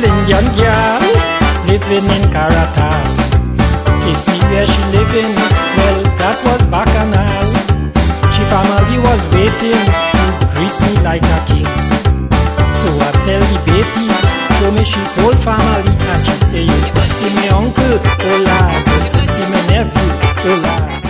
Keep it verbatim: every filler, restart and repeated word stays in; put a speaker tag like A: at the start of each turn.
A: little Indian girl living in Caratal. If we where she living, well, that was Bacchanal. She family was waiting to greet me like a king. So I tell the Betty, show me she whole family, and she say, you see me uncle, oh lad, you see me nephew, oh lad.